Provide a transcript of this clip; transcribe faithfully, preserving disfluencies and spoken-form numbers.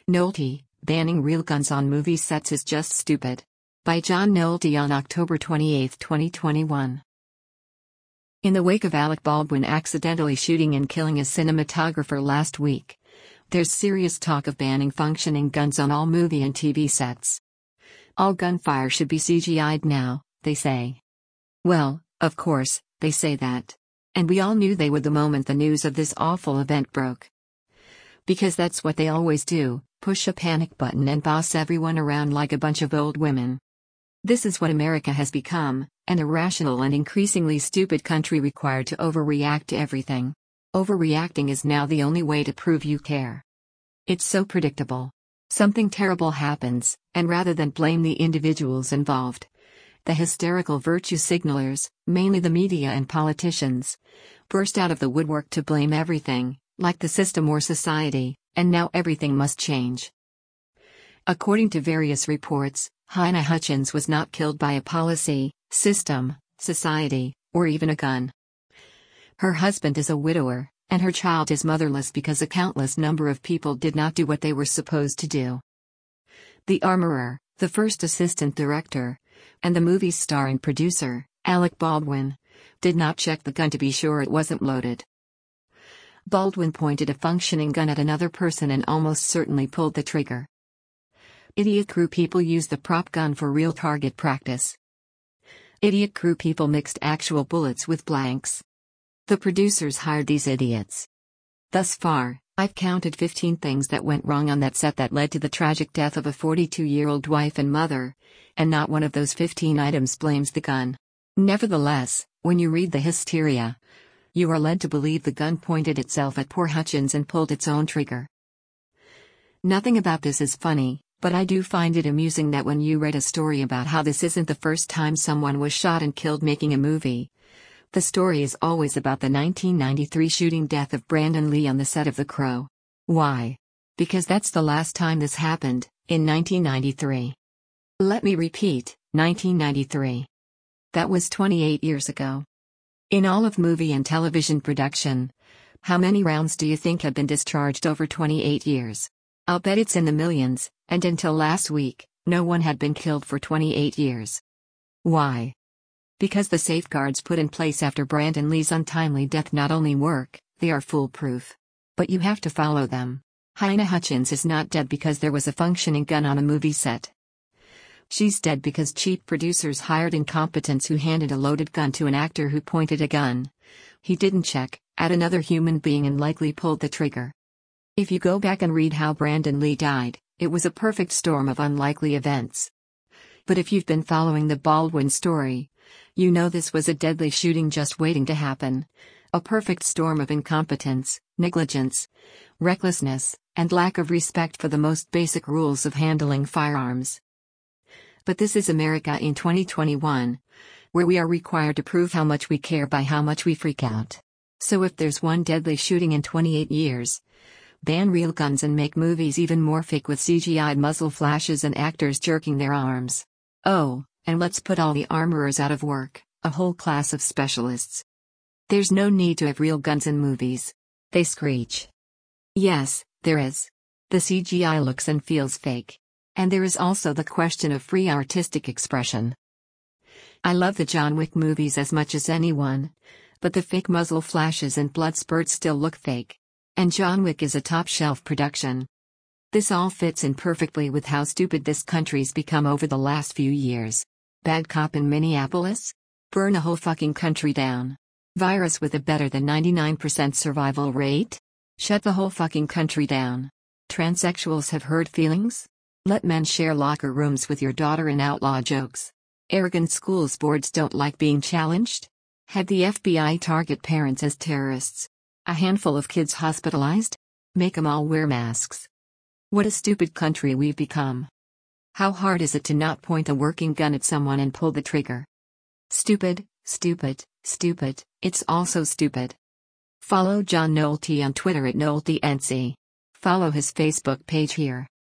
Nolte, banning real guns on movie sets is just stupid. By John Nolte on October twenty-eighth, twenty twenty-one. In the wake of Alec Baldwin accidentally shooting and killing a cinematographer last week, there's serious talk of banning functioning guns on all movie and T V sets. All gunfire should be C G I'd now, they say. Well, of course, they say that. And we all knew they would the moment the news of this awful event broke. Because that's what they always do, push a panic button and boss everyone around like a bunch of old women. This is what America has become, an irrational and increasingly stupid country required to overreact to everything. Overreacting is now the only way to prove you care. It's so predictable. Something terrible happens, and rather than blame the individuals involved, the hysterical virtue signalers, mainly the media and politicians, burst out of the woodwork to blame everything, like the system or society, and now everything must change. According to various reports, Halyna Hutchins was not killed by a policy, system, society, or even a gun. Her husband is a widower, and her child is motherless because a countless number of people did not do what they were supposed to do. The armorer, the first assistant director, and the movie's star and producer, Alec Baldwin, did not check the gun to be sure it wasn't loaded. Baldwin pointed a functioning gun at another person and almost certainly pulled the trigger. Idiot crew people used the prop gun for real target practice. Idiot crew people mixed actual bullets with blanks. The producers hired these idiots. Thus far, I've counted fifteen things that went wrong on that set that led to the tragic death of a forty-two-year-old wife and mother, and not one of those fifteen items blames the gun. Nevertheless, when you read the hysteria, you are led to believe the gun pointed itself at poor Hutchins and pulled its own trigger. Nothing about this is funny, but I do find it amusing that when you read a story about how this isn't the first time someone was shot and killed making a movie, the story is always about the nineteen ninety-three shooting death of Brandon Lee on the set of The Crow. Why? Because that's the last time this happened, in nineteen ninety-three. Let me repeat, nineteen ninety-three. That was twenty-eight years ago. In all of movie and television production, how many rounds do you think have been discharged over twenty-eight years? I'll bet it's in the millions, and until last week, no one had been killed for twenty-eight years. Why? Because the safeguards put in place after Brandon Lee's untimely death not only work, they are foolproof. But you have to follow them. Halyna Hutchins is not dead because there was a functioning gun on a movie set. She's dead because cheap producers hired incompetents who handed a loaded gun to an actor who pointed a gun. He didn't check, at another human being and likely pulled the trigger. If you go back and read how Brandon Lee died, it was a perfect storm of unlikely events. But if you've been following the Baldwin story, you know this was a deadly shooting just waiting to happen. A perfect storm of incompetence, negligence, recklessness, and lack of respect for the most basic rules of handling firearms. But this is America in twenty twenty-one, where we are required to prove how much we care by how much we freak out. So if there's one deadly shooting in twenty-eight years, ban real guns and make movies even more fake with C G I'd muzzle flashes and actors jerking their arms. Oh, and let's put all the armorers out of work, a whole class of specialists. There's no need to have real guns in movies. They screech. Yes, there is. The C G I looks and feels fake. And there is also the question of free artistic expression. I love the John Wick movies as much as anyone, but the fake muzzle flashes and blood spurts still look fake. And John Wick is a top-shelf production. This all fits in perfectly with how stupid this country's become over the last few years. Bad cop in Minneapolis? Burn a whole fucking country down. Virus with a better than ninety-nine percent survival rate? Shut the whole fucking country down. Transsexuals have hurt feelings? Let men share locker rooms with your daughter and outlaw jokes. Arrogant schools boards don't like being challenged? Have the F B I target parents as terrorists? A handful of kids hospitalized? Make them all wear masks. What a stupid country we've become. How hard is it to not point a working gun at someone and pull the trigger? Stupid, stupid, stupid, it's all so stupid. Follow John Nolte on Twitter at NolteNC. Follow his Facebook page here.